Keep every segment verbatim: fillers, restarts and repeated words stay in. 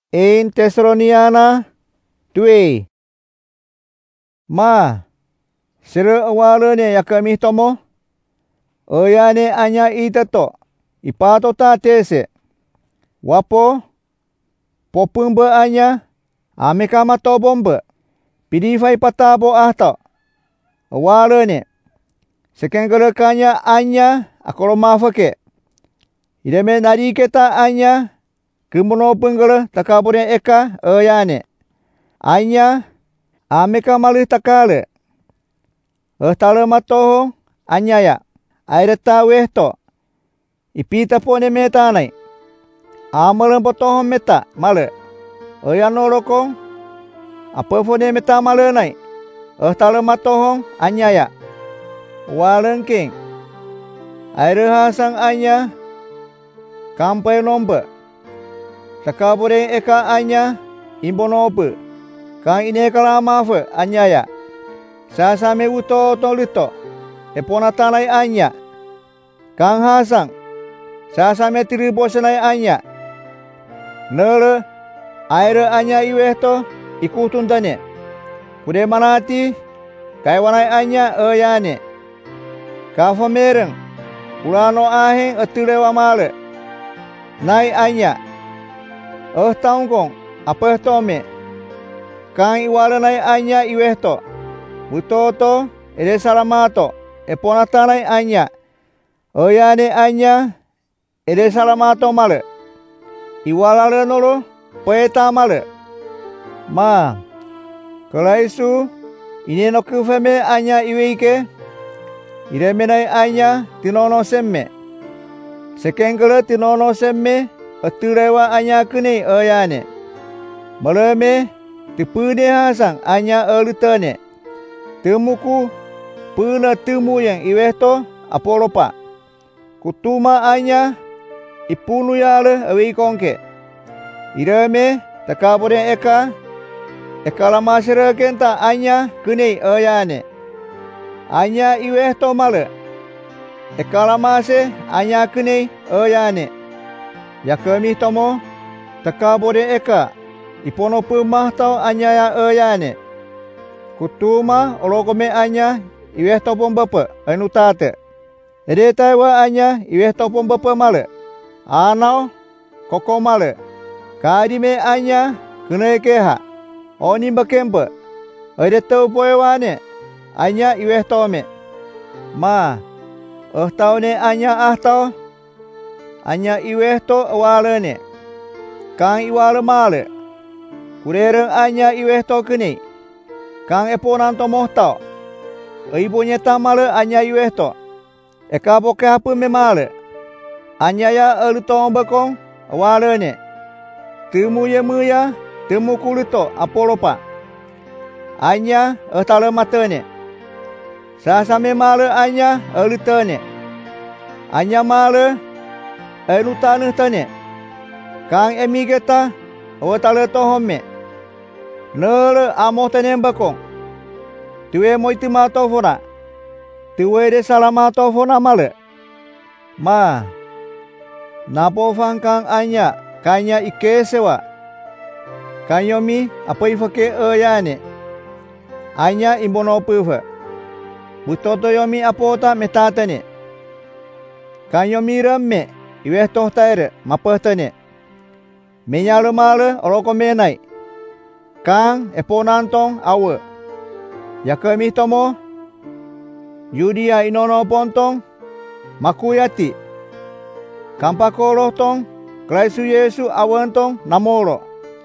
In Tesaloniana dua. Ma, sira awalane yakami tomo, oyane anya itato, ipatota tese. Wapo, popumba anya, amekama tobomba, pidifai patabo ahto. Awalane, sekengerekanya anya akolomafake. Ideme nariketa anya, kumuno penggala takabure eka oyane. Anya ameka malih takale. Ehtale matoho anyaya. Aireta wehto. Ipita pone metanai. Amalan potoho meta male. Oyano rokong. Apa pone meta male nai. Ehtale matoho anyaya. Walengking. Aireha sang anya. Kampai nomba. Takabure eka anya imbonope. Kang ine kalamafe anyaya. Sasame uto tolito. Eponatanai anya. Kang hasang. Sasame tiribosenai anya. Nele aire anya iwehto ikutundane. Kude manati kaiwanai anya oyane. Kafamereng. Ulano aheng etulewa male. Nai anya. Oh taungkong apa tome. Kang iwalanai anya iwehto. Butoto ede salamato. Eponatanai anya. Oyane anya ede salamato male. Iwalale nolo poeta male. Ma. Kalaisu ine no kufeme anya iweike. Iremenai anya tinono semme. Sekengele tinono semme. Etulewa anya kene oyane. Maleme tepune hasang anya elutane. Temuku puna temu yang iwehto apolopa. Kutuma anya ipunu yale awi kongke. Ireme takabure eka. Ekala masira kenta anya kene oyane. Anya iwehto male. Ekala mase anya kene oyane. Yakami tomo takabore eka ipono pemah tau anya ya oyane. Kutuma olokome anya iwehto pombapa enutate. Ede taiwa anya iwehto pombapa male. Anau koko male. Kadime anya kene keha. Oni bakempa. Ede tau poewane anya iwehto me. Ma, oh taune anya ah tau. Anya iwehto awalane. Kang iwale male. Kurereng anya iwehto kene. Kang eponan tomoh tau. Ibu nyeta male anya iwehto. Eka boke hapu me male. Anya ya elutong bakong awalane. Temu ye muya. Temu kulito apolopa. Anya etale matane. Sasame male anya elutane. Anya male elutane tane. Kang emigeta awatale tohome. Nele amo tane bakong. Tuwe moiti mato fona. Tuwe de salamato fona male. Ma. Napo fangkang anya kanya ikesewa. Kanyomi apa ifake oyane. Anya imbono pufa. Butoto yomi apota metatane. Kanyomi remme iwehto taire mapatane. Menyale male oroko menai. Kang eponantong awe. Yakami tomo. Yudia inono pontong. Makuyati. Kampakolo tong. Kraisu Yesu awantong namoro.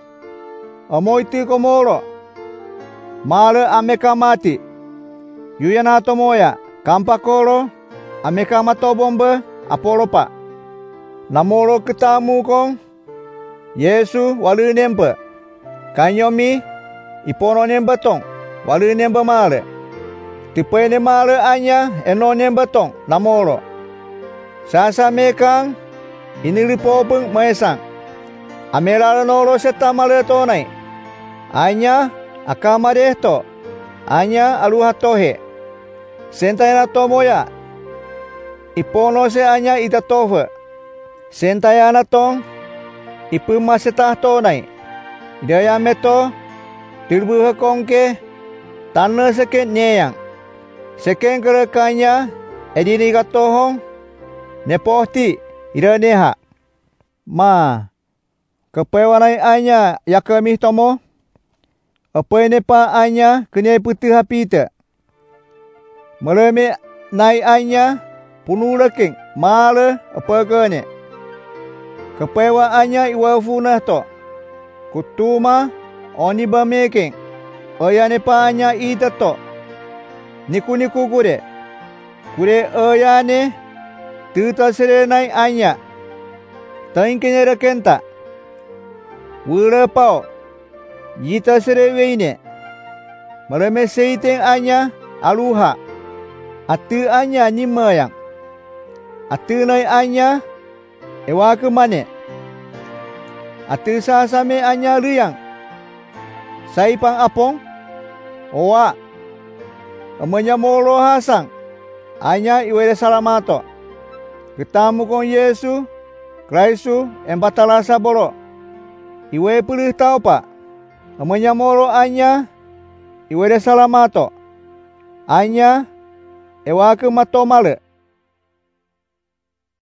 Omoiti komoro. Male ameka mati. Yuyana tomoya. Kampakolo. Ameka matobombe apolopa. Namoro ketamu kong. Yesu walu nembe. Kanyomi ipono nembe tong. Walu nembe male. Tipene male anya eno nembe tong. Namoro. Sasa mekang. Inilipo peng maesang. Amelala nolo seta male tonai. Anya akamadehto. Anya aluhatohe. Sentayana tomoya. Ipono se anya itatofe. Sentayana tong. Ipuma setah tonai. idaya meto, tirbu hakongke, tanah seken nyeyang. Seken kerekanya, edini katohong, nepohti, ida neha. Ma, kepewanai anya yakami tomo, apa nepa anya kenyai putih hapita. Meleme nai anya, punu leking, male apa kene. Kepewa anya iwa funah to, kutuma oni bamekeng, oya nepa anya ita to. Niku-niku kure, kure oya ne, tuta serenai anya, tain kenyara kenta. Wura pao, yita sereweine, meleme seiteng anya aluha, atu anya nimayang, atu nai anya ewa kemane, atu sasame anya luyang, saipang apong, owa, amanya molo hasang, anya iwede salamato, ketamu kong Yesu, Kristu embatalasa bolo, iwe pulih tau pa, amanya molo anya, iwede salamato, anya ewa ke mato male.